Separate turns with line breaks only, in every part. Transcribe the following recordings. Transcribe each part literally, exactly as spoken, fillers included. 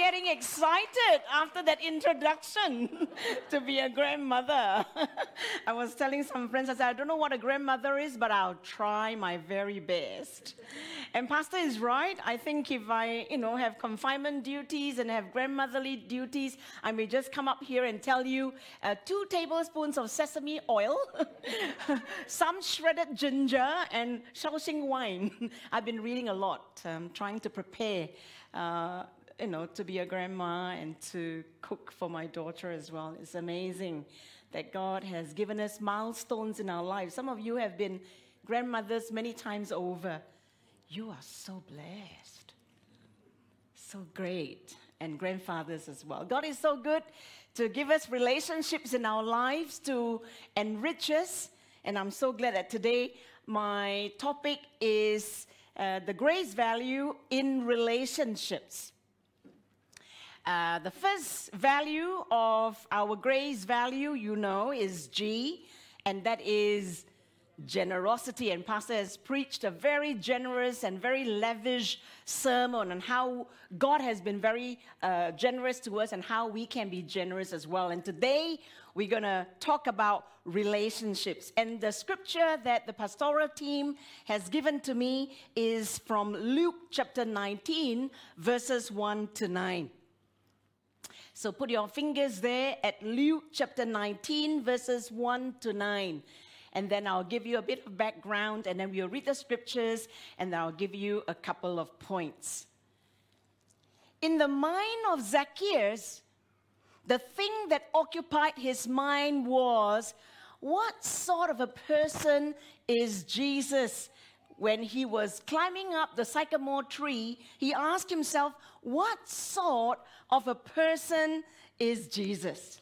getting excited after that introduction to be a grandmother. I was telling some friends, I said, I don't know what a grandmother is, but I'll try my very best. And Pastor is right. I think if I, you know, have confinement duties and have grandmotherly duties, I may just come up here and tell you uh, two tablespoons of sesame oil, some shredded ginger, and Shaoxing wine. I've been reading a lot, um, trying to prepare, uh, you know, to be a grandma and to cook for my daughter as well. It's amazing that God has given us milestones in our lives. Some of you have been grandmothers many times over. You are so blessed, so great, and grandfathers as well. God is so good to give us relationships in our lives, to enrich us, and I'm so glad that today my topic is uh, the grace value in relationships. Uh, the first value of our grace value, you know, is G, and that is generosity. And Pastor has preached a very generous and very lavish sermon on how God has been very uh, generous to us and how we can be generous as well. And today we're going to talk about relationships. And the scripture that the pastoral team has given to me is from Luke chapter nineteen, verses one to nine. So put your fingers there at Luke chapter nineteen, verses one to nine. And then I'll give you a bit of background, and then we'll read the scriptures, and I'll give you a couple of points. In the mind of Zacchaeus, the thing that occupied his mind was, what sort of a person is Jesus? When he was climbing up the sycamore tree, he asked himself, what sort of a person is Jesus?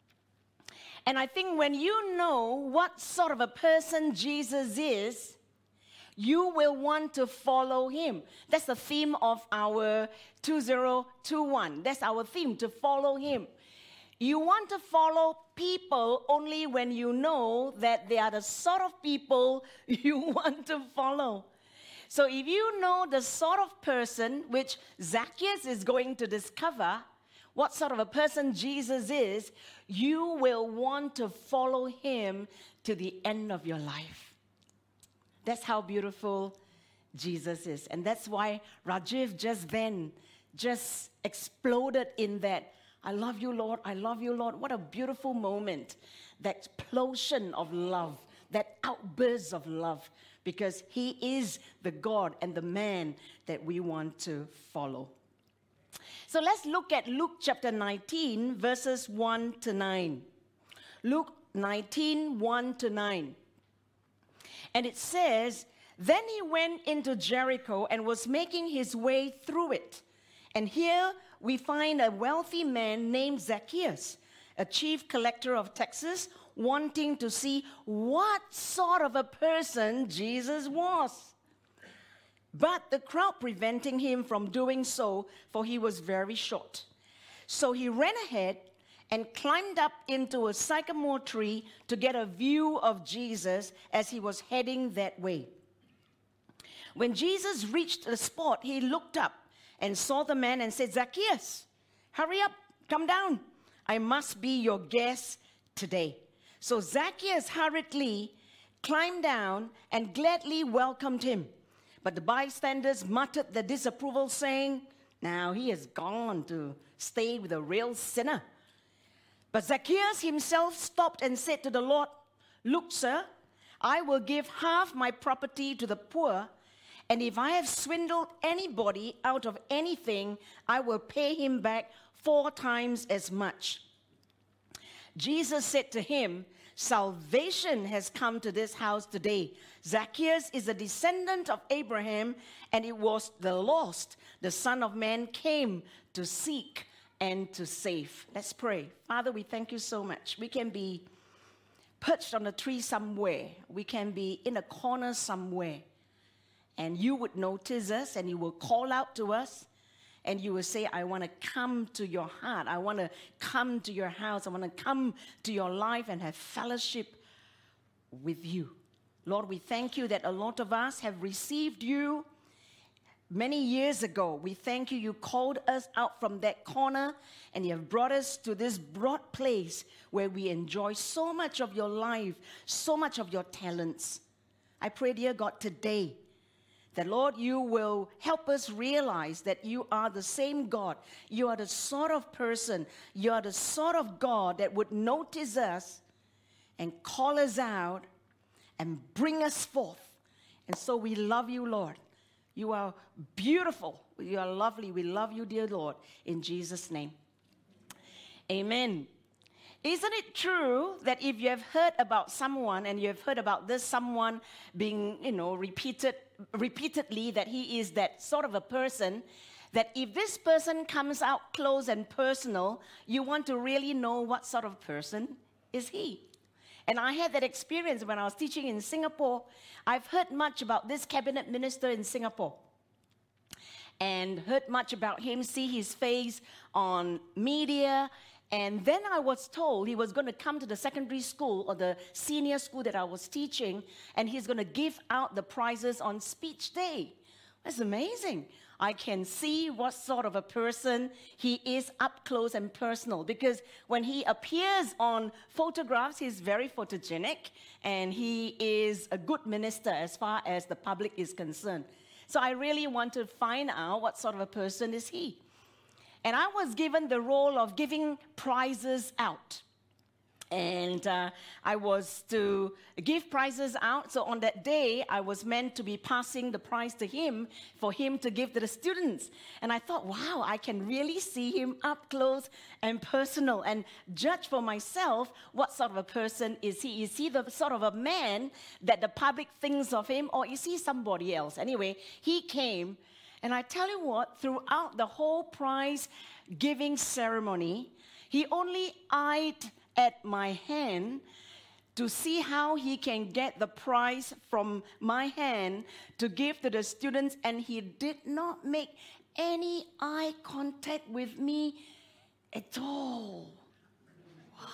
And I think when you know what sort of a person Jesus is, you will want to follow him. That's the theme of our two thousand twenty-one. That's our theme, to follow him. You want to follow people only when you know that they are the sort of people you want to follow. So if you know the sort of person which Zacchaeus is going to discover, what sort of a person Jesus is, you will want to follow him to the end of your life. That's how beautiful Jesus is. And that's why Rajiv just then just exploded in that, I love you, Lord, I love you, Lord. What a beautiful moment. That explosion of love, that outburst of love, because he is the God and the man that we want to follow. So let's look at Luke chapter nineteen, verses one to nine. Luke nineteen, one to nine. And it says, then he went into Jericho and was making his way through it. And here we find a wealthy man named Zacchaeus, a chief collector of taxes, wanting to see what sort of a person Jesus was. But the crowd preventing him from doing so, for he was very short. So he ran ahead and climbed up into a sycamore tree to get a view of Jesus as he was heading that way. When Jesus reached the spot, he looked up and saw the man and said, Zacchaeus, hurry up, come down. I must be your guest today. So Zacchaeus hurriedly climbed down and gladly welcomed him. But the bystanders muttered their disapproval, saying, now he has gone to stay with a real sinner. But Zacchaeus himself stopped and said to the Lord, look, sir, I will give half my property to the poor, and if I have swindled anybody out of anything, I will pay him back four times as much. Jesus said to him, salvation has come to this house today. Zacchaeus is a descendant of Abraham, and it was the lost, the Son of Man, came to seek and to save. Let's pray. Father, we thank you so much. We can be perched on a tree somewhere. We can be in a corner somewhere. And you would notice us, and you will call out to us, and you will say, I want to come to your heart. I want to come to your house. I want to come to your life and have fellowship with you. Lord, we thank you that a lot of us have received you many years ago. We thank you. You called us out from that corner and you have brought us to this broad place where we enjoy so much of your life, so much of your talents. I pray, dear God, today that, Lord, you will help us realize that you are the same God. You are the sort of person, you are the sort of God that would notice us and call us out and bring us forth. And so we love you, Lord. You are beautiful. You are lovely. We love you, dear Lord, in Jesus' name. Amen. Isn't it true that if you have heard about someone and you have heard about this someone being, you know, repeated repeatedly, that he is that sort of a person, that if this person comes out close and personal, you want to really know what sort of person is he? And I had that experience when I was teaching in Singapore. I've heard much about this cabinet minister in Singapore and heard much about him, see his face on media. And then I was told he was going to come to the secondary school or the senior school that I was teaching, and he's going to give out the prizes on speech day. That's amazing. I can see what sort of a person he is up close and personal, because when he appears on photographs, he's very photogenic, and he is a good minister as far as the public is concerned. So I really want to find out what sort of a person is he. And I was given the role of giving prizes out. And uh, I was to give prizes out. So on that day, I was meant to be passing the prize to him for him to give to the students. And I thought, wow, I can really see him up close and personal and judge for myself what sort of a person is he. Is he the sort of a man that the public thinks of him, or is he somebody else? Anyway, he came. And I tell you what, throughout the whole prize giving ceremony, he only eyed at my hand to see how he can get the prize from my hand to give to the students, and he did not make any eye contact with me at all. Wow.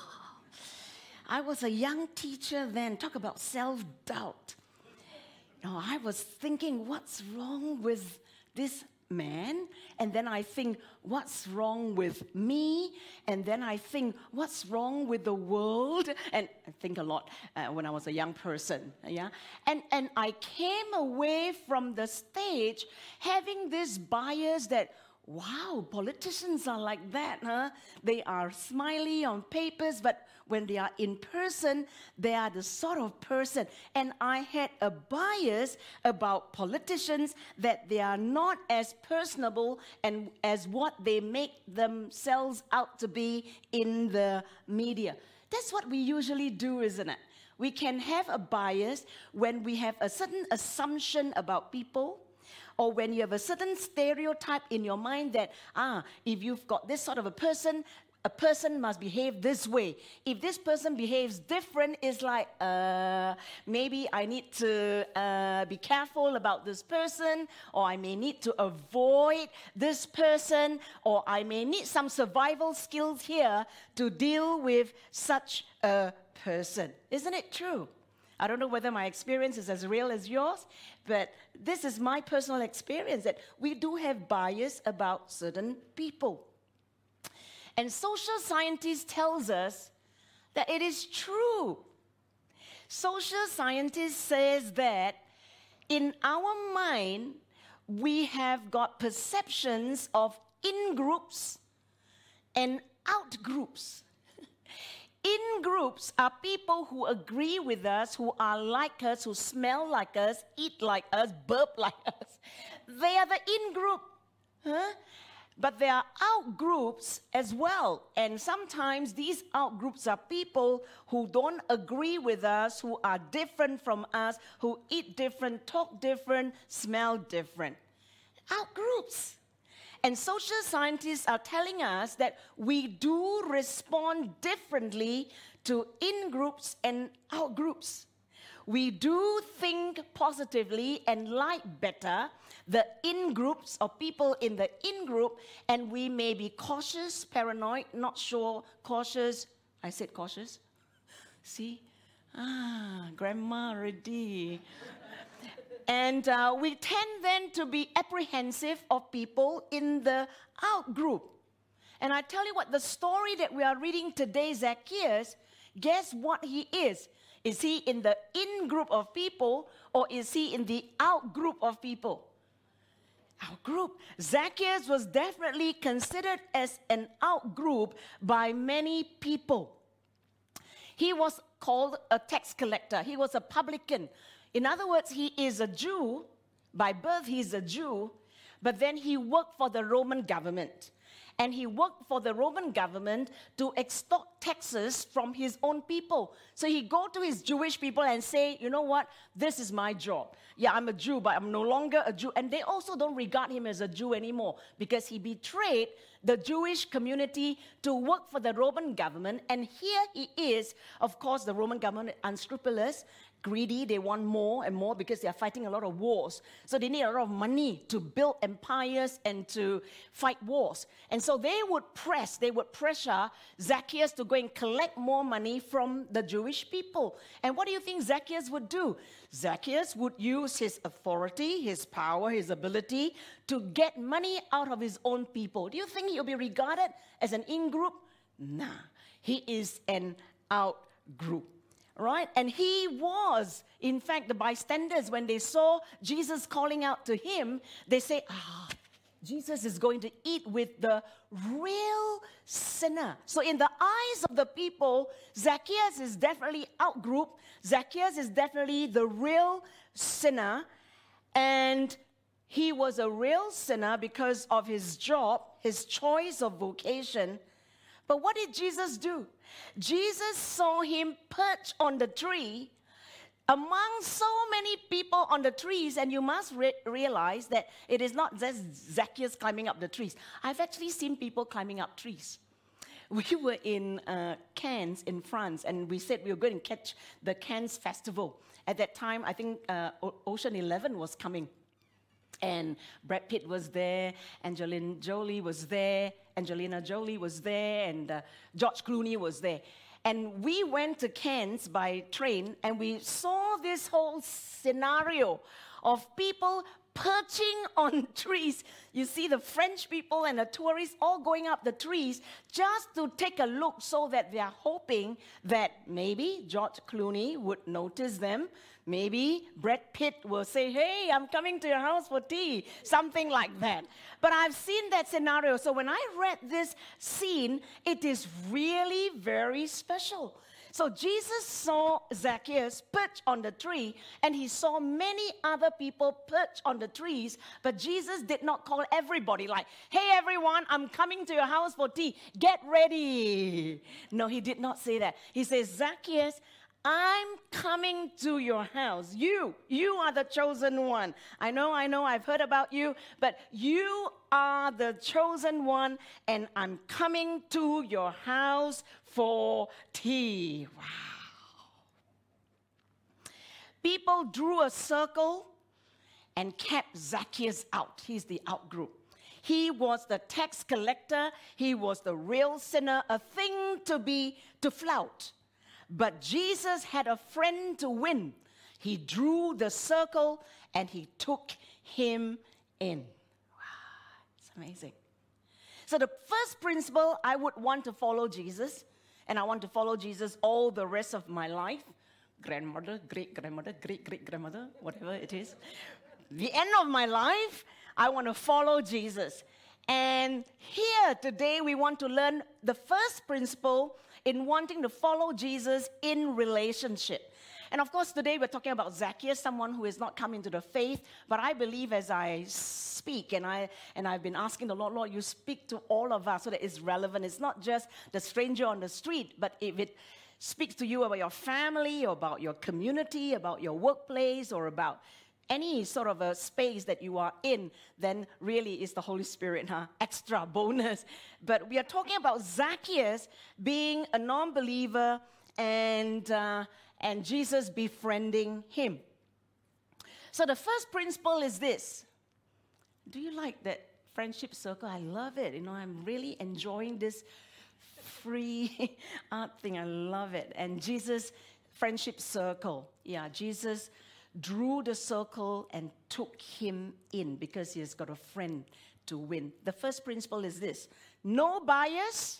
I was a young teacher then. Talk about self-doubt. No, I was thinking, what's wrong with this man? And then I think, what's wrong with me? And then I think, what's wrong with the world? And I think a lot uh, when I was a young person, yeah? And, and I came away from the stage having this bias that, wow, politicians are like that, huh? They are smiley on papers, but when they are in person, they are the sort of person. And I had a bias about politicians, that they are not as personable and as what they make themselves out to be in the media. That's what we usually do, isn't it? We can have a bias when we have a certain assumption about people, or when you have a certain stereotype in your mind that, ah, if you've got this sort of a person, a person must behave this way. If this person behaves different, it's like, uh, maybe I need to uh, be careful about this person, or I may need to avoid this person, or I may need some survival skills here to deal with such a person. Isn't it true? I don't know whether my experience is as real as yours, but this is my personal experience, that we do have bias about certain people. And social scientists tells us that it is true. Social scientists says that in our mind, we have got perceptions of in-groups and out-groups. In-groups are people who agree with us, who are like us, who smell like us, eat like us, burp like us. They are the in-group. Huh? But there are out-groups as well. And sometimes these out-groups are people who don't agree with us, who are different from us, who eat different, talk different, smell different. Out-groups. And social scientists are telling us that we do respond differently to in-groups and out-groups. We do think positively and like better the in-groups or people in the in-group, and we may be cautious, paranoid, not sure, cautious. I said cautious. See? Ah, grandma already. And uh, we tend then to be apprehensive of people in the out group. And I tell you what, the story that we are reading today, Zacchaeus, guess what he is? Is he in the in group of people, or is he in the out group of people? Out group. Zacchaeus was definitely considered as an out group by many people. He was called a tax collector. He was a publican. In other words, he is a Jew. By birth, he's a Jew. But then he worked for the Roman government. And he worked for the Roman government to extort taxes from his own people. So he go to his Jewish people and say, you know what, this is my job. Yeah, I'm a Jew, but I'm no longer a Jew. And they also don't regard him as a Jew anymore because he betrayed the Jewish community to work for the Roman government. And here he is, of course, the Roman government unscrupulous, greedy, they want more and more because they are fighting a lot of wars. So they need a lot of money to build empires and to fight wars. And so they would press, they would pressure Zacchaeus to go and collect more money from the Jewish people. And what do you think Zacchaeus would do? Zacchaeus would use his authority, his power, his ability to get money out of his own people. Do you think he'll be regarded as an in-group? Nah, he is an out-group. Right? And he was, in fact, the bystanders, when they saw Jesus calling out to him, they say, ah, Jesus is going to eat with the real sinner. So in the eyes of the people, Zacchaeus is definitely out-group. Zacchaeus is definitely the real sinner. And he was a real sinner because of his job, his choice of vocation. But what did Jesus do? Jesus saw him perch on the tree among so many people on the trees, and you must re- realize that it is not just Zacchaeus climbing up the trees. I've actually seen people climbing up trees. We were in uh, Cannes in France, and we said we were going to catch the Cannes Festival. At that time, I think uh, o- Ocean Eleven was coming. And Brad Pitt was there, Angelina Jolie was there, Angelina Jolie was there, and uh, George Clooney was there. And we went to Cannes by train, and we saw this whole scenario of people perching on trees. You see the French people and the tourists all going up the trees just to take a look, so that they are hoping that maybe George Clooney would notice them. Maybe Brad Pitt will say, hey, I'm coming to your house for tea, something like that. But I've seen that scenario. So when I read this scene, it is really very special. So Jesus saw Zacchaeus perch on the tree, and he saw many other people perch on the trees, but Jesus did not call everybody like, hey everyone, I'm coming to your house for tea, get ready. No, he did not say that. He says, Zacchaeus, I'm coming to your house. You, you are the chosen one. I know, I know, I've heard about you, but you are the chosen one, and I'm coming to your house for tea. Wow. People drew a circle and kept Zacchaeus out. He's the out group. He was the tax collector. He was the real sinner, a thing to be, to flout. But Jesus had a friend to win. He drew the circle and he took him in. Wow, it's amazing. So the first principle, I would want to follow Jesus, and I want to follow Jesus all the rest of my life. Grandmother, great-grandmother, great-great-grandmother, whatever it is. The end of my life, I want to follow Jesus. And here today we want to learn the first principle in wanting to follow Jesus in relationship. And of course, today we're talking about Zacchaeus, someone who has not come into the faith. But I believe as I speak, and, I, and I've been asking the Lord, Lord, you speak to all of us so that it's relevant. It's not just the stranger on the street, but if it speaks to you about your family, or about your community, about your workplace, or about any sort of a space that you are in, then really is the Holy Spirit, huh? Extra bonus. But we are talking about Zacchaeus being a non-believer and, uh, and Jesus befriending him. So the first principle is this. Do you like that friendship circle? I love it. You know, I'm really enjoying this free art thing. I love it. And Jesus, friendship circle. Yeah, Jesus drew the circle and took him in because he has got a friend to win. The first principle is this: no bias,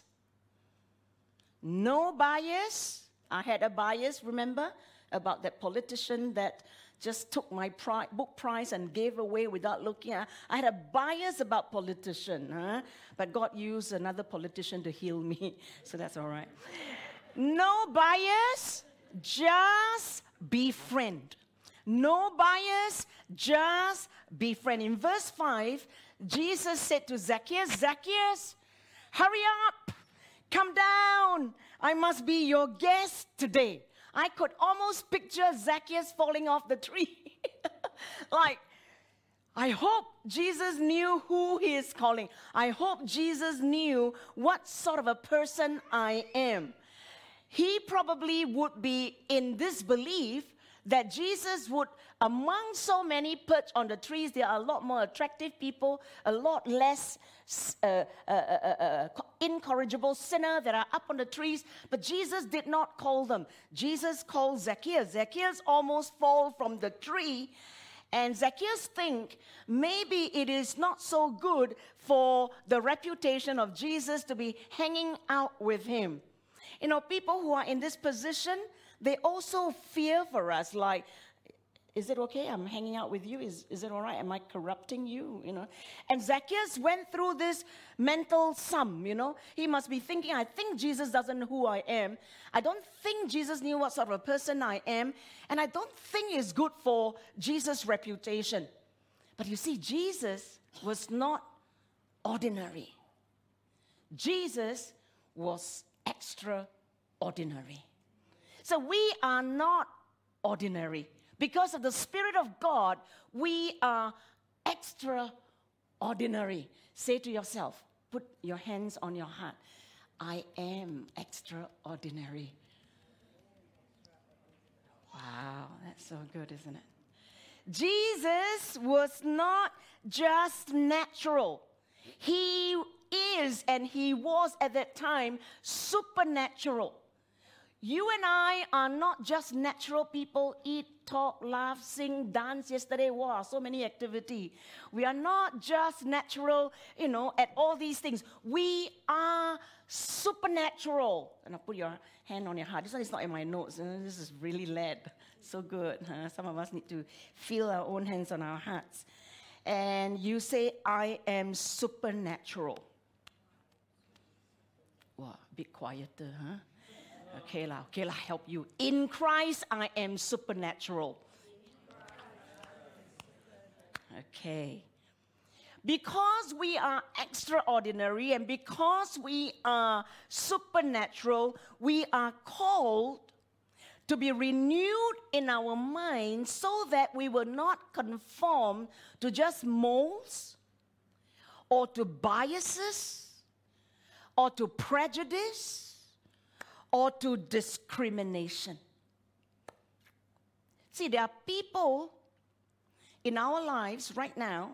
no bias. I had a bias, remember, about that politician that just took my pri- book prize and gave away without looking. I had a bias about politician, huh? But God used another politician to heal me, so that's all right. No bias, just befriend. No bias, just befriend. In verse five, Jesus said to Zacchaeus, Zacchaeus, hurry up, come down. I must be your guest today. I could almost picture Zacchaeus falling off the tree. Like, I hope Jesus knew who he is calling. I hope Jesus knew what sort of a person I am. He probably would be in disbelief that Jesus would, among so many perched on the trees, there are a lot more attractive people, a lot less uh, uh, uh, uh, incorrigible sinner that are up on the trees. But Jesus did not call them. Jesus called Zacchaeus. Zacchaeus almost fall from the tree. And Zacchaeus think maybe it is not so good for the reputation of Jesus to be hanging out with him. You know, people who are in this position, they also fear for us, like, is it okay? I'm hanging out with you. Is, is it all right? Am I corrupting you? You know? And Zacchaeus went through this mental sum, you know. He must be thinking, I think Jesus doesn't know who I am. I don't think Jesus knew what sort of a person I am. And I don't think it's good for Jesus' reputation. But you see, Jesus was not ordinary. Jesus was extraordinary. So we are not ordinary. Because of the Spirit of God, we are extraordinary. Say to yourself, put your hands on your heart. I am extraordinary. Wow, that's so good, isn't it? Jesus was not just natural. He is, and he was at that time, supernatural. You and I are not just natural people, eat, talk, laugh, sing, dance. Yesterday, wow, so many activity. We are not just natural, you know, at all these things. We are supernatural. And I'll put your hand on your heart. This one is not in my notes. This is really lead. So good. Huh? Some of us need to feel our own hands on our hearts. And you say, I am supernatural. Wow, a bit quieter, huh? Okay, lah, okay, lah, help you. In Christ, I am supernatural. Okay. Because we are extraordinary and because we are supernatural, we are called to be renewed in our minds so that we will not conform to just molds or to biases or to prejudice or to discrimination. See, there are people in our lives right now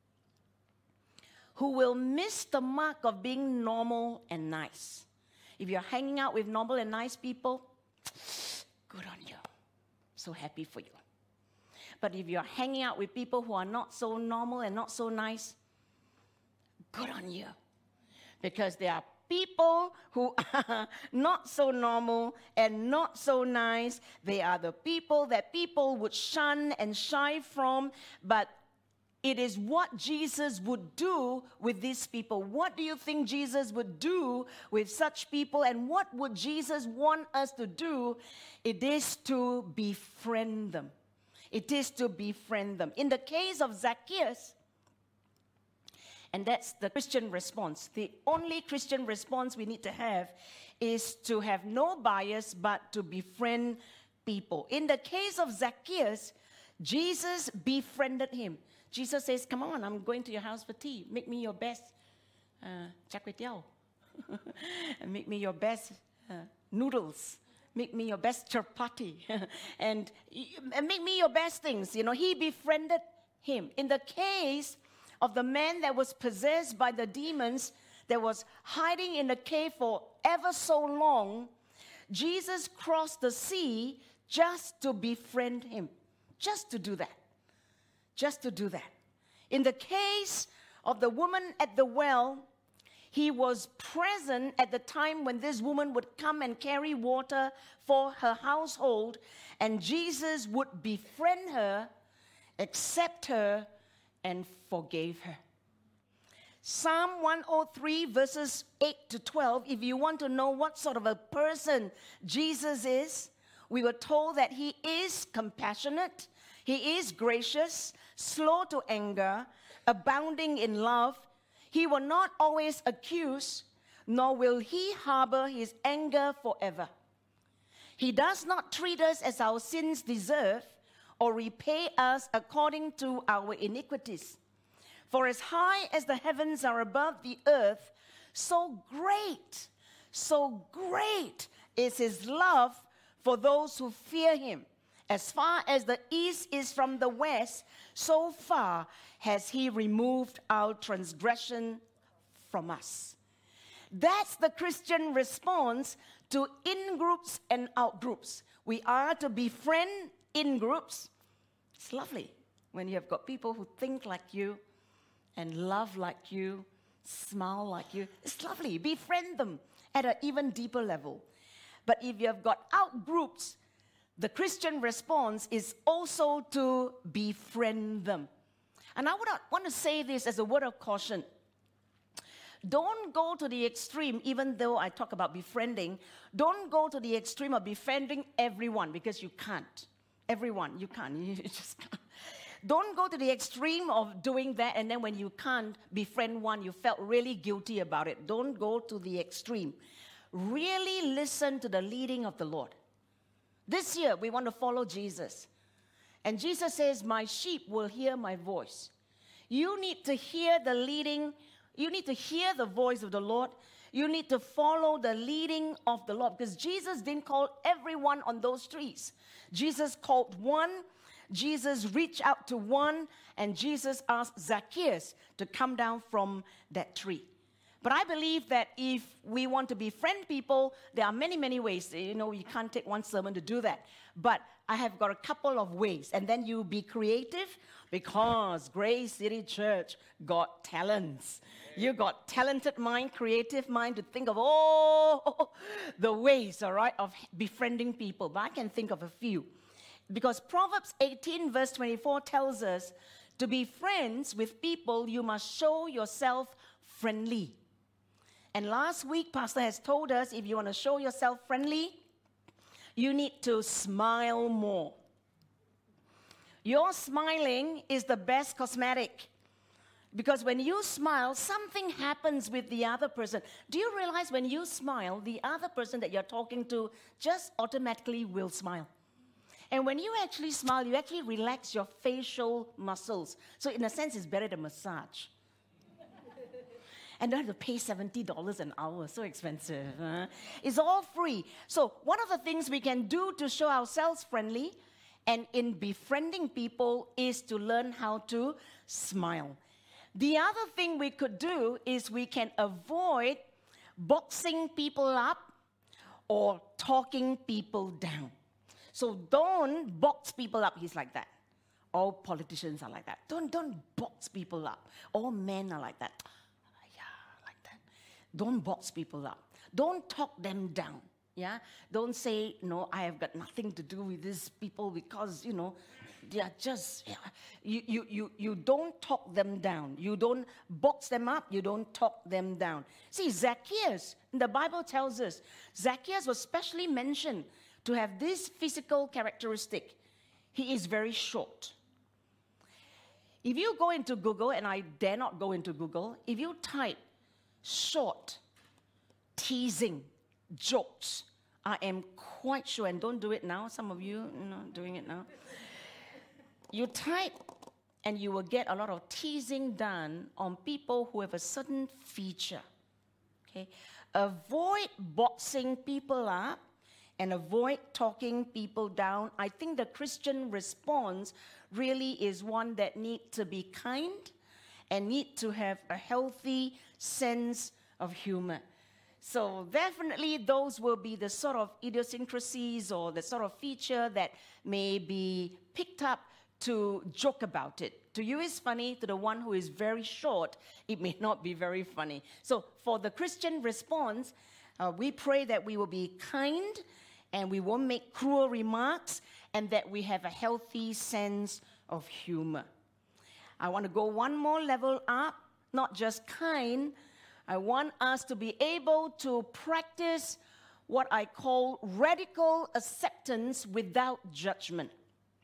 who will miss the mark of being normal and nice. If you're hanging out with normal and nice people, good on you. So happy for you. But if you're hanging out with people who are not so normal and not so nice, good on you. Because there are people who are not so normal and not so nice. They are the people that people would shun and shy from, but it is what Jesus would do with these people. What do you think Jesus would do with such people, and what would Jesus want us to do? It is to befriend them. It is to befriend them. In the case of Zacchaeus, and that's the Christian response. The only Christian response we need to have is to have no bias, but to befriend people. In the case of Zacchaeus, Jesus befriended him. Jesus says, come on, I'm going to your house for tea. Make me your best uh, char kway teow. And make me your best uh, noodles. Make me your best chapati. and, and make me your best things. You know, he befriended him. In the case of the man that was possessed by the demons, that was hiding in the cave for ever so long, Jesus crossed the sea just to befriend him, just to do that. Just to do that. In the case of the woman at the well, he was present at the time when this woman would come and carry water for her household, and Jesus would befriend her, accept her, and forgave her. Psalm one oh three, verses eight to twelve, if you want to know what sort of a person Jesus is, we were told that he is compassionate, he is gracious, slow to anger, abounding in love. He will not always accuse, nor will he harbor his anger forever. He does not treat us as our sins deserve, or repay us according to our iniquities. For as high as the heavens are above the earth, so great, so great is his love for those who fear him. As far as the east is from the west, so far has he removed our transgression from us. That's the Christian response to in-groups and out-groups. We are to befriend in-groups. It's lovely when you have got people who think like you and love like you, smile like you. It's lovely. Befriend them at an even deeper level. But if you have got out-groups, the Christian response is also to befriend them. And I would want to say this as a word of caution. Don't go to the extreme, even though I talk about befriending, don't go to the extreme of befriending everyone, because you can't. Everyone, you can't. You just can't. Don't go to the extreme of doing that, and then when you can't befriend one, you felt really guilty about it. Don't go to the extreme. Really listen to the leading of the Lord. This year, we want to follow Jesus. And Jesus says, my sheep will hear my voice. You need to hear the leading, you need to hear the voice of the Lord. You need to follow the leading of the Lord, because Jesus didn't call everyone on those trees. Jesus called one, Jesus reached out to one, and Jesus asked Zacchaeus to come down from that tree. But I believe that if we want to befriend people, there are many, many ways. You know, you can't take one sermon to do that. But I have got a couple of ways. And then you be creative, because Grace City Church got talents. You got talented mind, creative mind to think of all the ways, all right, of befriending people. But I can think of a few. Because Proverbs eighteen, verse twenty-four tells us, to be friends with people, you must show yourself friendly. And last week, Pastor has told us, if you want to show yourself friendly, you need to smile more. Your smiling is the best cosmetic. Because when you smile, something happens with the other person. Do you realize when you smile, the other person that you're talking to just automatically will smile? And when you actually smile, you actually relax your facial muscles. So in a sense, it's better than massage. And don't have to pay seventy dollars an hour. So expensive. Huh? It's all free. So one of the things we can do to show ourselves friendly and in befriending people is to learn how to smile. The other thing we could do is we can avoid boxing people up or talking people down. So don't box people up. He's like that. All politicians are like that. Don't, don't box people up. All men are like that. Don't box people up. Don't talk them down. Yeah? Don't say, no, I have got nothing to do with these people because, you know, they are just, yeah. you, you, you, you don't talk them down. You don't box them up. You don't talk them down. See, Zacchaeus, the Bible tells us, Zacchaeus was specially mentioned to have this physical characteristic. He is very short. If you go into Google, and I dare not go into Google, if you type short, teasing, jokes, I am quite sure, and don't do it now, some of you, you know, doing it now. You type, and you will get a lot of teasing done on people who have a certain feature. Okay? Avoid boxing people up and avoid talking people down. I think the Christian response really is one that needs to be kind and need to have a healthy sense of humor. So definitely those will be the sort of idiosyncrasies or the sort of feature that may be picked up to joke about it. To you it's funny, to the one who is very short, it may not be very funny. So for the Christian response, uh, we pray that we will be kind and we won't make cruel remarks and that we have a healthy sense of humor. I want to go one more level up, not just kind. I want us to be able to practice what I call radical acceptance without judgment.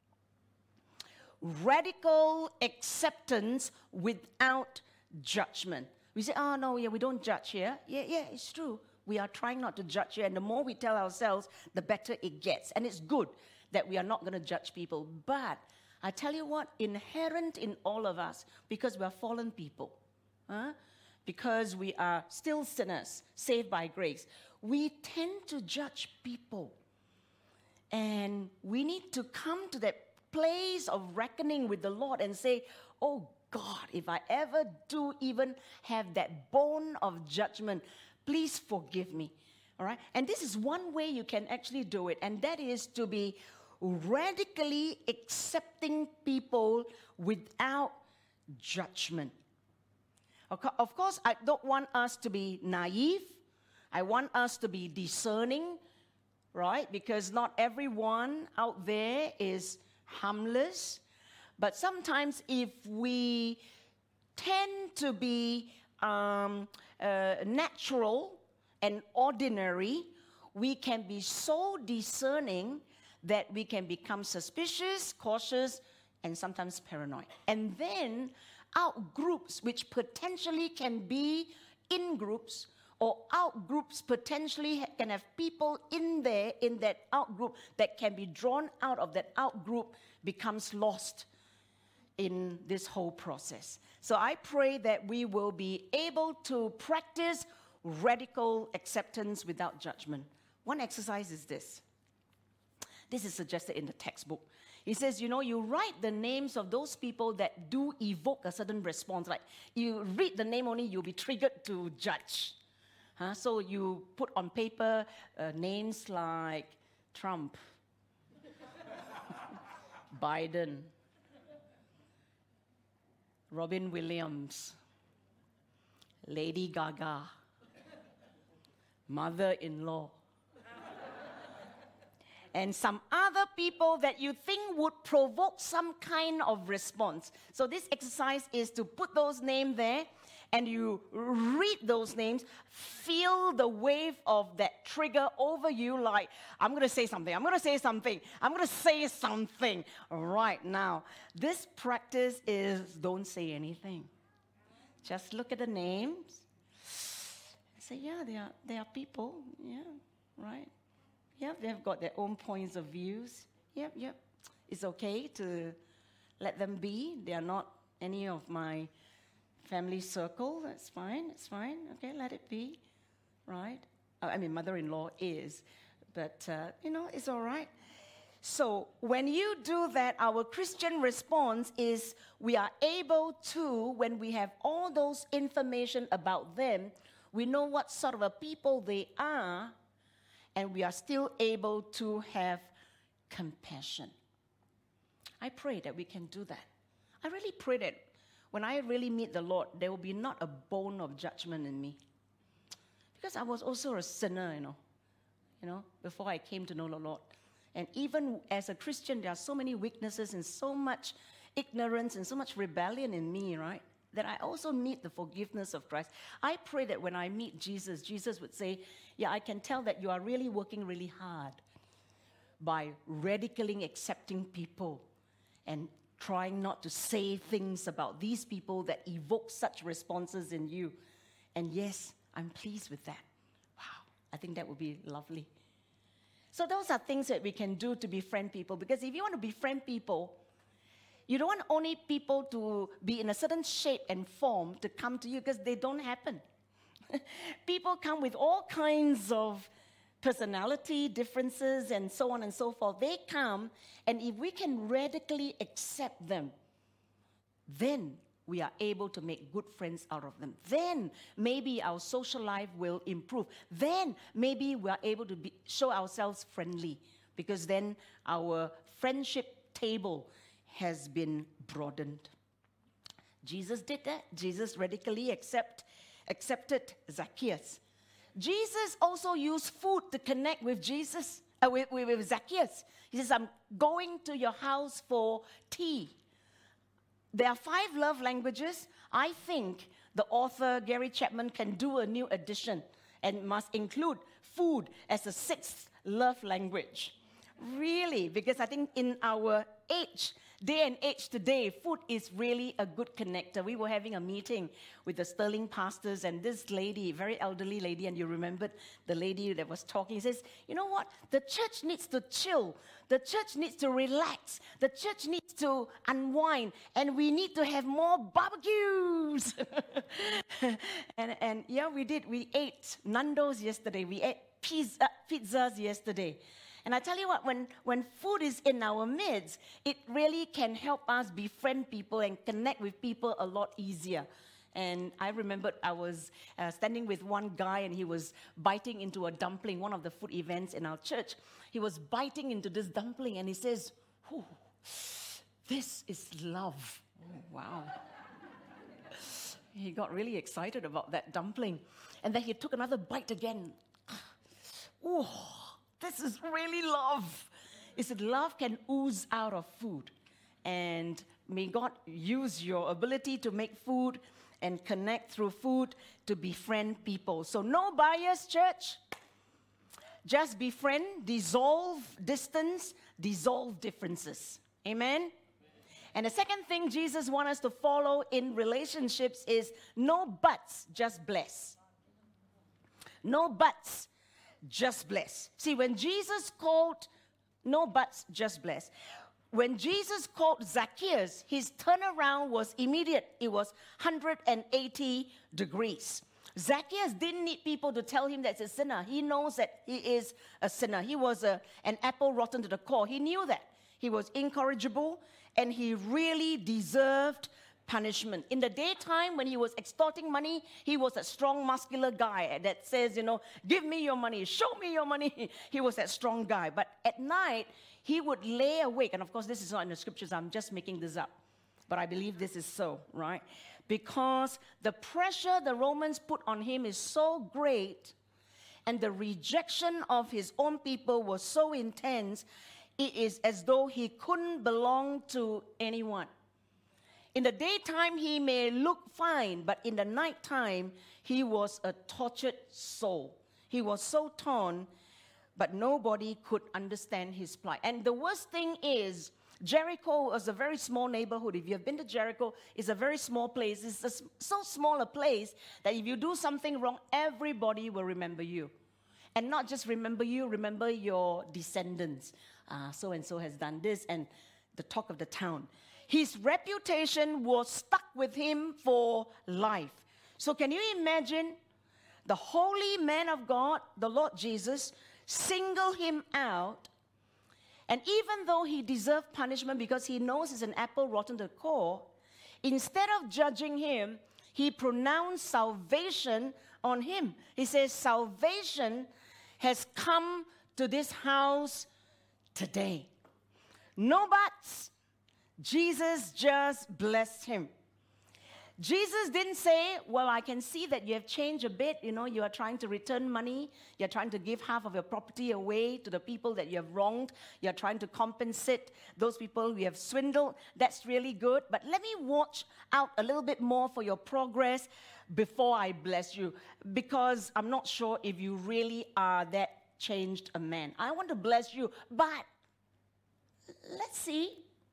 Radical acceptance without judgment. We say, oh, no, yeah, we don't judge here. Yeah, yeah, it's true. We are trying not to judge here. And the more we tell ourselves, the better it gets. And it's good that we are not going to judge people. But I tell you what, inherent in all of us, because we are fallen people, huh? Because we are still sinners, saved by grace, we tend to judge people. And we need to come to that place of reckoning with the Lord and say, oh God, if I ever do even have that bone of judgment, please forgive me. All right? And this is one way you can actually do it, and that is to be radically accepting people without judgment. Of course, I don't want us to be naive. I want us to be discerning, right? Because not everyone out there is harmless. But sometimes if we tend to be um, uh, natural and ordinary, we can be so discerning that we can become suspicious, cautious, and sometimes paranoid. And then out groups, which potentially can be in groups, or out groups potentially can have people in there, in that out group, that can be drawn out of that out group, becomes lost in this whole process. So I pray that we will be able to practice radical acceptance without judgment. One exercise is this. This is suggested in the textbook. He says, you know, you write the names of those people that do evoke a certain response. Like, you read the name only, you'll be triggered to judge. Huh? So you put on paper uh, names like Trump, Biden, Robin Williams, Lady Gaga, mother-in-law, and some other people that you think would provoke some kind of response. So this exercise is to put those names there, and you read those names, feel the wave of that trigger over you, like, I'm going to say something, I'm going to say something, I'm going to say something right now. This practice is don't say anything. Just look at the names. Say, yeah, they are, they are people, yeah, right. Yep, they've got their own points of views. Yep, yep. It's okay to let them be. They are not any of my family circle. That's fine, it's fine. Okay, let it be, right? Uh, I mean, mother-in-law is, but, uh, you know, it's all right. So when you do that, our Christian response is we are able to, when we have all those information about them, we know what sort of a people they are, and we are still able to have compassion. I pray that we can do that. I really pray that when I really meet the Lord, there will be not a bone of judgment in me. Because I was also a sinner, you know, you know, before I came to know the Lord. And even as a Christian, there are so many weaknesses and so much ignorance and so much rebellion in me, right? That I also need the forgiveness of Christ. I pray that when I meet Jesus, Jesus would say, yeah, I can tell that you are really working really hard by radically accepting people and trying not to say things about these people that evoke such responses in you. And yes, I'm pleased with that. Wow, I think that would be lovely. So those are things that we can do to befriend people, because if you want to befriend people, you don't want only people to be in a certain shape and form to come to you, because they don't happen. People come with all kinds of personality differences and so on and so forth. They come, and if we can radically accept them, then we are able to make good friends out of them. Then maybe our social life will improve. Then maybe we are able to be, show ourselves friendly, because then our friendship table has been broadened. Jesus did that. Jesus radically accept, accepted Zacchaeus. Jesus also used food to connect with Jesus, uh, with, with, with Zacchaeus. He says, I'm going to your house for tea. There are five love languages. I think the author, Gary Chapman, can do a new edition and must include food as a sixth love language. Really, because I think in our age, day and age today, food is really a good connector. We were having a meeting with the Sterling pastors, and this lady, very elderly lady, and you remembered the lady that was talking, says, you know what? The church needs to chill. The church needs to relax. The church needs to unwind, and we need to have more barbecues. and, and yeah, we did. We ate Nando's yesterday. We ate pizza, pizzas yesterday. And I tell you what, when, when food is in our midst, it really can help us befriend people and connect with people a lot easier. And I remembered I was uh, standing with one guy, and he was biting into a dumpling, one of the food events in our church. He was biting into this dumpling, and he says, "Ooh, this is love." Oh, wow. He got really excited about that dumpling. And then he took another bite again. Oh, this is really love. He said, love can ooze out of food. And may God use your ability to make food and connect through food to befriend people. So no bias, church. Just befriend, dissolve distance, dissolve differences. Amen? And the second thing Jesus wants us to follow in relationships is no buts, just bless. No buts. Just bless. See, when Jesus called, no buts, just bless. When Jesus called Zacchaeus, his turnaround was immediate. It was one hundred eighty degrees. Zacchaeus didn't need people to tell him that he's a sinner. He knows that he is a sinner. He was a, an apple rotten to the core. He knew that. He was incorrigible, and he really deserved punishment. In the daytime, when he was extorting money, he was a strong, muscular guy that says, you know, give me your money, show me your money. He was that strong guy. But at night, he would lay awake. And of course, this is not in the scriptures. I'm just making this up. But I believe this is so, right? Because the pressure the Romans put on him is so great, and the rejection of his own people was so intense, it is as though he couldn't belong to anyone. In the daytime, he may look fine, but in the nighttime, he was a tortured soul. He was so torn, but nobody could understand his plight. And the worst thing is, Jericho was a very small neighborhood. If you've been to Jericho, it's a very small place. It's a, so small a place that if you do something wrong, everybody will remember you. And not just remember you, remember your descendants. Uh, so-and-so has done this, and the talk of the town. His reputation was stuck with him for life. So can you imagine the holy man of God, the Lord Jesus, single him out, and even though he deserved punishment because he knows he's an apple rotten to the core, instead of judging him, he pronounced salvation on him. He says, salvation has come to this house today. No buts. Jesus just blessed him. Jesus didn't say, well, I can see that you have changed a bit. You know, you are trying to return money. You're trying to give half of your property away to the people that you have wronged. You're trying to compensate those people you have swindled. That's really good. But let me watch out a little bit more for your progress before I bless you, because I'm not sure if you really are that changed a man. I want to bless you, but let's see.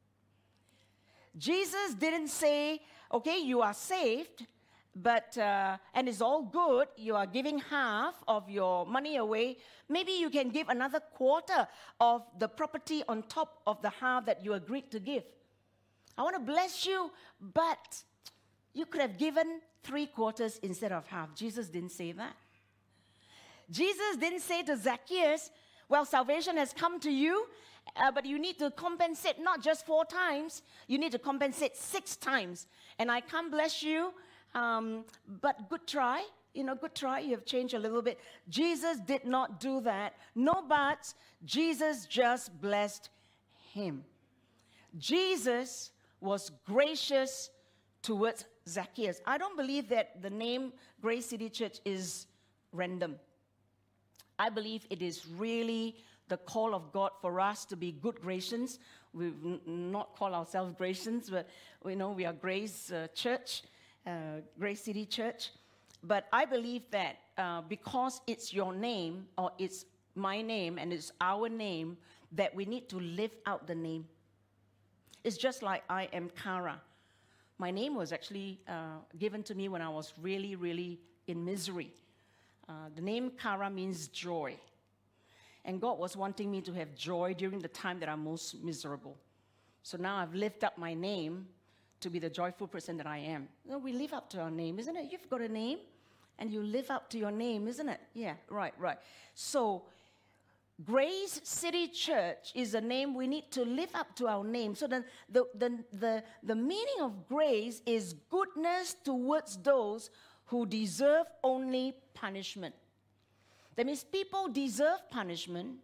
Jesus didn't say, okay, you are saved, but, uh, and it's all good, you are giving half of your money away. Maybe you can give another quarter of the property on top of the half that you agreed to give. I want to bless you, but you could have given three quarters instead of half. Jesus didn't say that. Jesus didn't say to Zacchaeus, well, salvation has come to you, Uh, but you need to compensate not just four times, you need to compensate six times. And I can't bless you, um, but good try. You know, good try. You have changed a little bit. Jesus did not do that. No buts. Jesus just blessed him. Jesus was gracious towards Zacchaeus. I don't believe that the name Grace City Church is random. I believe it is really the call of God for us to be good Gracians. We n- not call ourselves Gracians, but we know we are Grace uh, Church, uh, Grace City Church. But I believe that uh, because it's your name, or it's my name, and it's our name, that we need to live out the name. It's just like I am Kara. My name was actually uh, given to me when I was really, really in misery. Uh, the name Kara means joy. And God was wanting me to have joy during the time that I'm most miserable. So now I've lifted up my name to be the joyful person that I am. You know, we live up to our name, isn't it? You've got a name, and you live up to your name, isn't it? Yeah, right, right. So Grace City Church is a name. We need to live up to our name. So the, the, the, the, the meaning of grace is goodness towards those who deserve only punishment. That means people deserve punishment,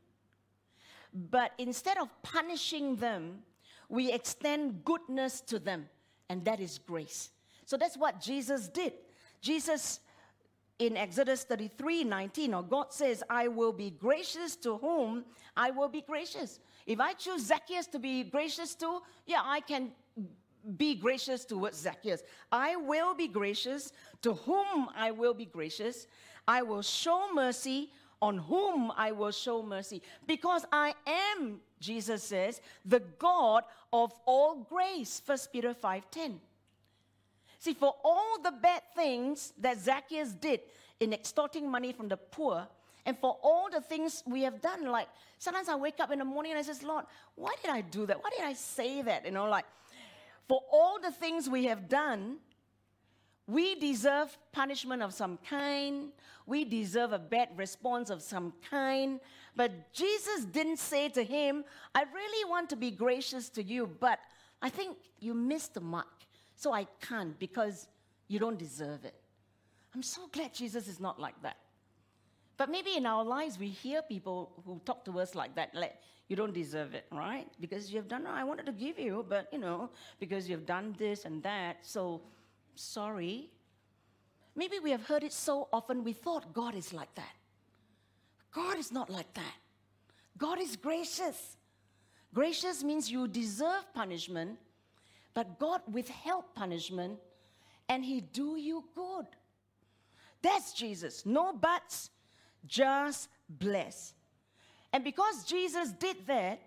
but instead of punishing them, we extend goodness to them, and that is grace. So that's what Jesus did. Jesus, in Exodus thirty-three nineteen, or God says, I will be gracious to whom I will be gracious. If I choose Zacchaeus to be gracious to, yeah, I can be gracious towards Zacchaeus. I will be gracious to whom I will be gracious. I will show mercy on whom I will show mercy. Because I am, Jesus says, the God of all grace. First Peter five ten. See, for all the bad things that Zacchaeus did in extorting money from the poor, and for all the things we have done, like sometimes I wake up in the morning and I say, Lord, why did I do that? Why did I say that? You know, like, for all the things we have done, we deserve punishment of some kind. We deserve a bad response of some kind. But Jesus didn't say to him, I really want to be gracious to you, but I think you missed the mark. So I can't because you don't deserve it. I'm so glad Jesus is not like that. But maybe in our lives, we hear people who talk to us like that, like, you don't deserve it, right? Because you've done, I wanted to give you, but, you know, because you've done this and that, so sorry. Maybe we have heard it so often, we thought God is like that. God is not like that. God is gracious. Gracious means you deserve punishment, but God withheld punishment, and he do you good. That's Jesus. No buts, just bless. And because Jesus did that,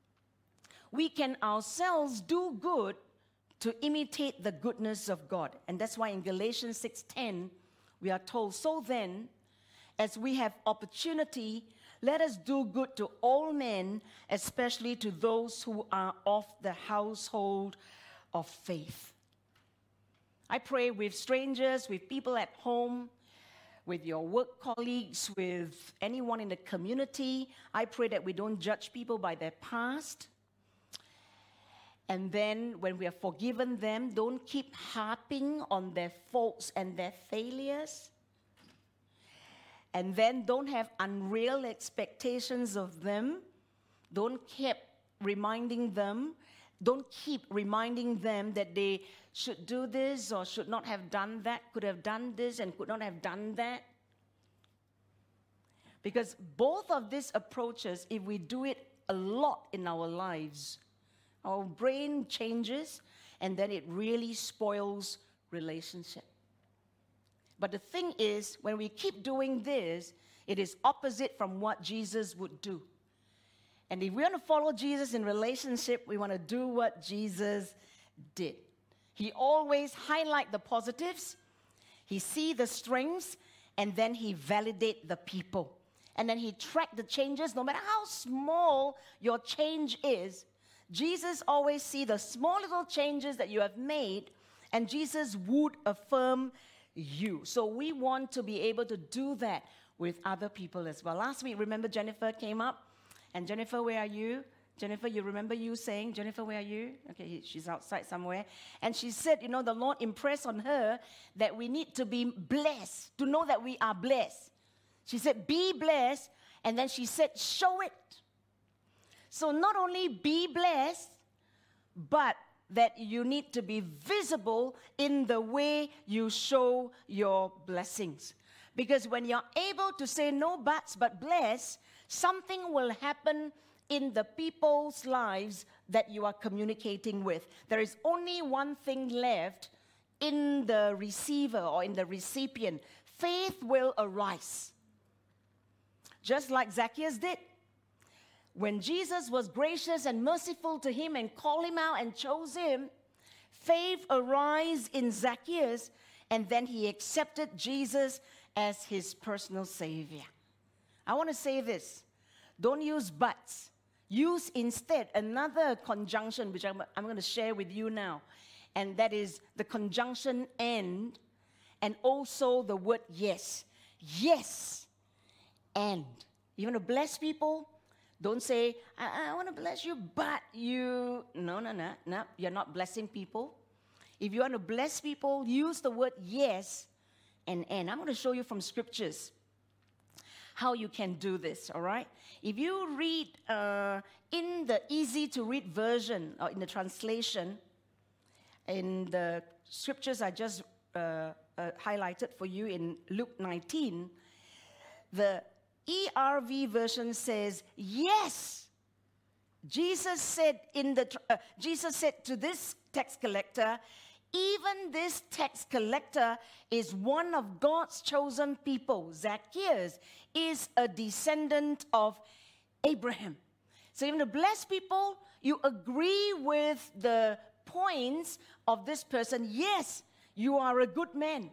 we can ourselves do good to imitate the goodness of God. And that's why in Galatians six ten, we are told, so then, as we have opportunity, let us do good to all men, especially to those who are of the household of faith. I pray with strangers, with people at home, with your work colleagues, with anyone in the community. I pray that we don't judge people by their past. And then when we have forgiven them, don't keep harping on their faults and their failures. And then don't have unreal expectations of them. Don't keep reminding them. Don't keep reminding them that they should do this or should not have done that, could have done this and could not have done that. Because both of these approaches, if we do it a lot in our lives, our brain changes and then it really spoils relationship. But the thing is, when we keep doing this, it is opposite from what Jesus would do. And if we want to follow Jesus in relationship, we want to do what Jesus did. He always highlight the positives, he see the strengths, and then he validate the people. And then he track the changes, no matter how small your change is. Jesus always see the small little changes that you have made, and Jesus would affirm you. So we want to be able to do that with other people as well. Last week, remember Jennifer came up? And Jennifer, where are you? Jennifer, you remember you saying, Jennifer, where are you? Okay, she's outside somewhere. And she said, you know, the Lord impressed on her that we need to be blessed, to know that we are blessed. She said, be blessed. And then she said, show it. So not only be blessed, but that you need to be visible in the way you show your blessings. Because when you're able to say no buts but bless, something will happen in the people's lives that you are communicating with. There is only one thing left in the receiver or in the recipient. Faith will arise. Just like Zacchaeus did. When Jesus was gracious and merciful to him and called him out and chose him, faith arose in Zacchaeus, and then he accepted Jesus as his personal Savior. I want to say this. Don't use buts. Use instead another conjunction, which I'm, I'm going to share with you now. And that is the conjunction and, and also the word yes. Yes and. You want to bless people? Don't say, I, I want to bless you, but you... No, no, no, no. You're not blessing people. If you want to bless people, use the word yes and and. I'm going to show you from scriptures how you can do this, all right? If you read uh, in the easy-to-read version, or in the translation, in the scriptures I just uh, uh, highlighted for you in Luke nineteen, the E R V version says, yes. Jesus said in the uh, Jesus said to this tax collector, even this tax collector is one of God's chosen people. Zacchaeus is a descendant of Abraham. So even to bless people, you agree with the points of this person. Yes, you are a good man.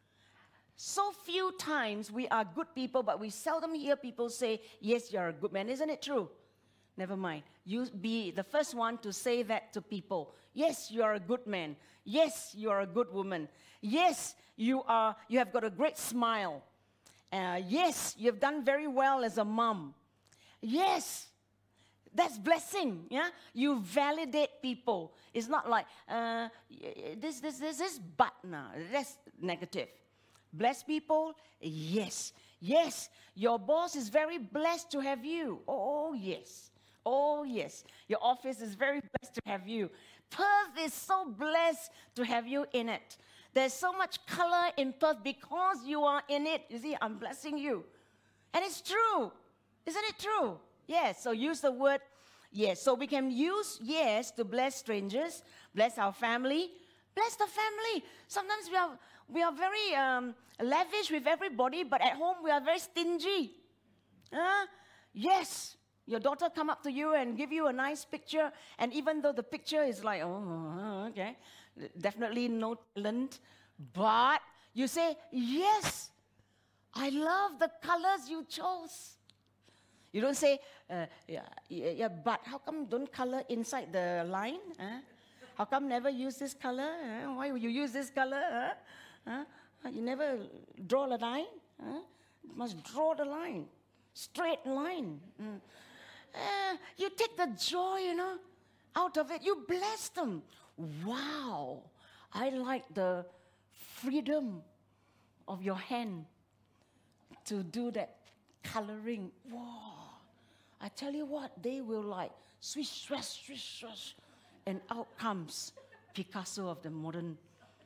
So few times we are good people, but we seldom hear people say, yes, you're a good man. Isn't it true? Never mind. You be the first one to say that to people. Yes, you are a good man. Yes, you are a good woman. Yes, you are. You have got a great smile. Uh, yes, you've done very well as a mom. Yes, that's blessing. Yeah, you validate people. It's not like uh, this, this, this, this, but now that's negative. Bless people. Yes, yes. Your boss is very blessed to have you. Oh yes. Oh, yes. Your office is very blessed to have you. Perth is so blessed to have you in it. There's so much color in Perth because you are in it. You see, I'm blessing you. And it's true. Isn't it true? Yes. So use the word yes. So we can use yes to bless strangers, bless our family, bless the family. Sometimes we are, we are very um, lavish with everybody, but at home we are very stingy. Uh, yes. Your daughter come up to you and give you a nice picture, and even though the picture is like, oh, okay, definitely no talent, but you say, yes, I love the colors you chose. You don't say, uh, yeah, yeah, but how come don't color inside the line? Huh? How come never use this color? Huh? Why would you use this color? Huh? Huh? You never draw the line? Huh? You must draw the line, straight line. Mm. Uh, you take the joy, you know, out of it. You bless them. Wow. I like the freedom of your hand to do that coloring. Wow. I tell you what, they will like swish, swish, swish, swish, and out comes Picasso of the modern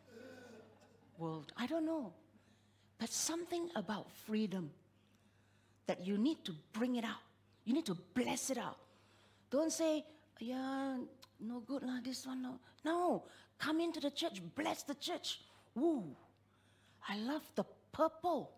world. I don't know. But something about freedom that you need to bring it out. You need to bless it out. Don't say, yeah, no good, lah, this one, no. No, come into the church, bless the church. Ooh, I love the purple.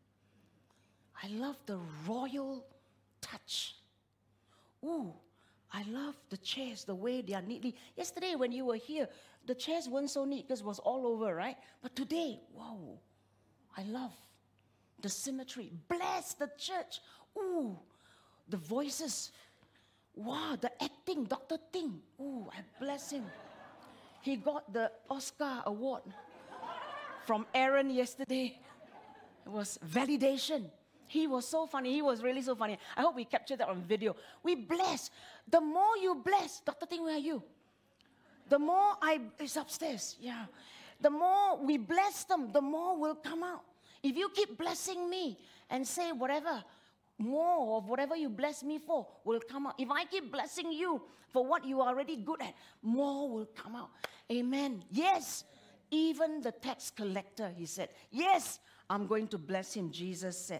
I love the royal touch. Ooh, I love the chairs, the way they are neatly. Yesterday when you were here, the chairs weren't so neat because it was all over, right? But today, wow, I love the symmetry. Bless the church. Ooh. The voices, wow, the acting, Doctor Ting, ooh, I bless him. He got the Oscar award from Aaron yesterday. It was validation. He was so funny. He was really so funny. I hope we captured that on video. We bless. The more you bless, Doctor Ting, where are you? The more I, it's upstairs, yeah. The more we bless them, the more will come out. If you keep blessing me and say whatever, more of whatever you bless me for will come out. If I keep blessing you for what you are already good at, more will come out. Amen. Yes, even the tax collector, he said, yes, I'm going to bless him, Jesus said.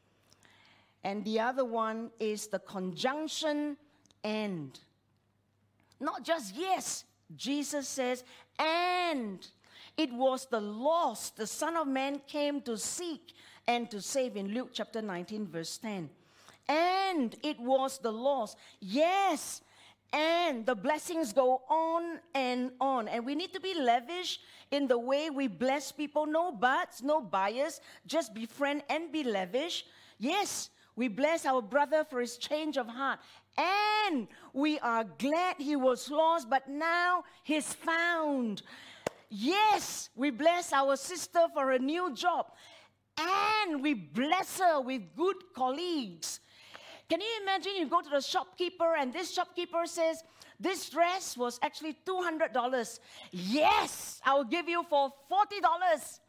And the other one is the conjunction and. Not just yes, Jesus says, and it was the lost the Son of Man came to seek and to save, in Luke chapter nineteen, verse ten. And it was the lost. Yes, and the blessings go on and on. And we need to be lavish in the way we bless people. No buts, no bias. Just befriend and be lavish. Yes, we bless our brother for his change of heart. And we are glad he was lost, but now he's found. Yes, we bless our sister for a new job. And we bless her with good colleagues. Can you imagine you go to the shopkeeper and this shopkeeper says, this dress was actually two hundred dollars. Yes, I will give you for forty dollars.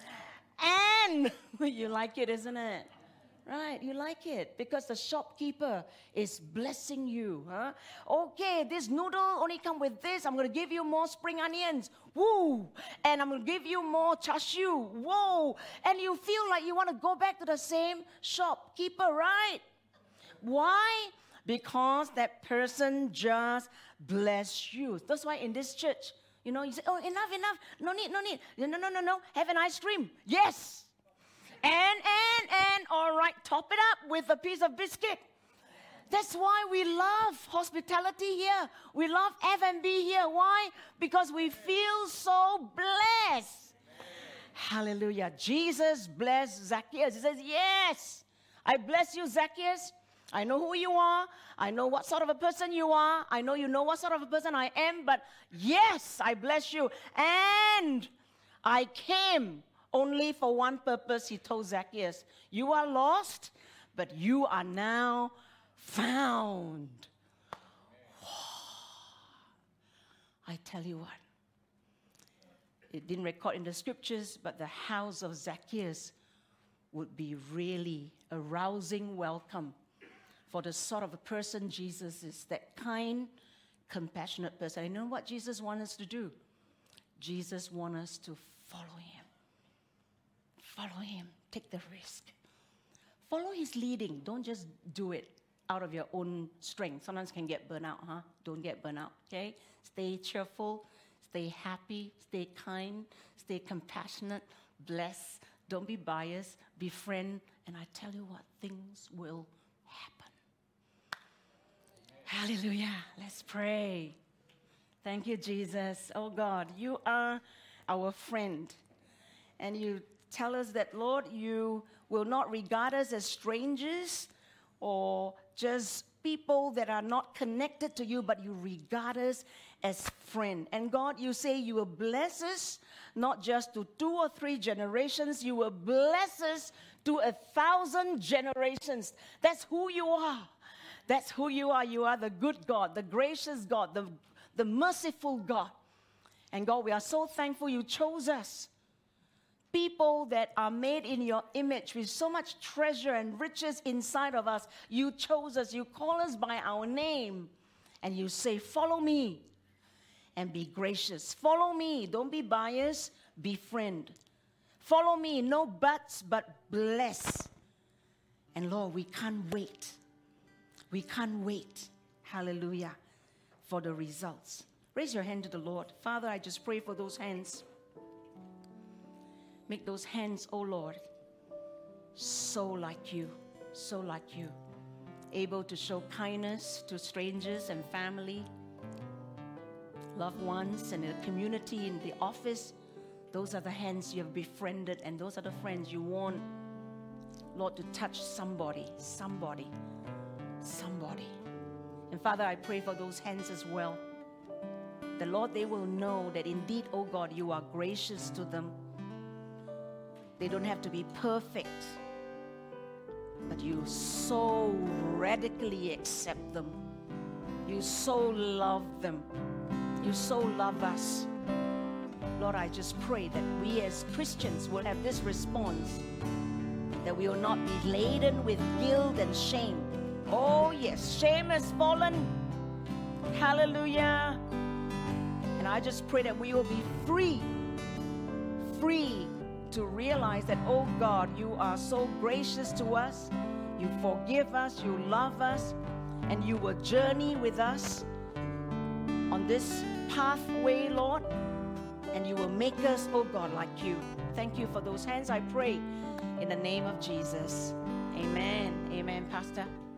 And you like it, isn't it? Right, you like it because the shopkeeper is blessing you. Huh? Okay, this noodle only come with this. I'm going to give you more spring onions. Woo! And I'm going to give you more char siu. Whoa! And you feel like you want to go back to the same shopkeeper, right? Why? Because that person just blessed you. That's why in this church, you know, you say, oh, enough, enough. No need, no need. No, no, no, no. Have an ice cream. Yes. And, and, and, all right, top it up with a piece of biscuit. That's why we love hospitality here. We love F and B here. Why? Because we feel so blessed. Hallelujah. Jesus blessed Zacchaeus. He says, yes, I bless you, Zacchaeus. I know who you are. I know what sort of a person you are. I know you know what sort of a person I am. But yes, I bless you. And I came only for one purpose, he told Zacchaeus. You are lost, but you are now found. I tell you what, it didn't record in the scriptures, but the house of Zacchaeus would be really a rousing welcome for the sort of a person Jesus is, that kind, compassionate person. And you know what Jesus wants us to do? Jesus wants us to follow him. Follow him. Take the risk. Follow his leading. Don't just do it out of your own strength. Sometimes can get burnt out, huh? Don't get burnt out, okay? Stay cheerful. Stay happy. Stay kind. Stay compassionate. Bless. Don't be biased. Befriend. And I tell you what, things will happen. Hallelujah. Let's pray. Thank you, Jesus. Oh, God, you are our friend. And you tell us that, Lord, you will not regard us as strangers or just people that are not connected to you, but you regard us as friend. And God, you say you will bless us not just to two or three generations, you will bless us to a thousand generations. That's who you are. That's who you are. You are the good God, the gracious God, the, the merciful God. And God, we are so thankful you chose us. People that are made in your image with so much treasure and riches inside of us. You chose us. You call us by our name. And you say, follow me and be gracious. Follow me. Don't be biased. Befriend. Follow me. No buts, but bless. And Lord, we can't wait. We can't wait. Hallelujah. For the results. Raise your hand to the Lord. Father, I just pray for those hands. Make those hands, oh Lord, so like you, so like you. Able to show kindness to strangers and family, loved ones, and the community, in the office. Those are the hands you have befriended, and those are the friends you want, Lord, to touch somebody, somebody, somebody. And Father, I pray for those hands as well. The Lord, they will know that indeed, oh God, you are gracious to them. They don't have to be perfect. but you so radically accept them. You so love them. You so love us. Lord, I just pray that we as Christians will have this response, that we will not be laden with guilt and shame. Oh yes, shame has fallen. Hallelujah. And I just pray that we will be free, free to realize that, oh God, you are so gracious to us. You forgive us, you love us, and you will journey with us on this pathway, Lord, and you will make us, oh God, like you. Thank you for those hands, I pray, in the name of Jesus. Amen. Amen, Pastor.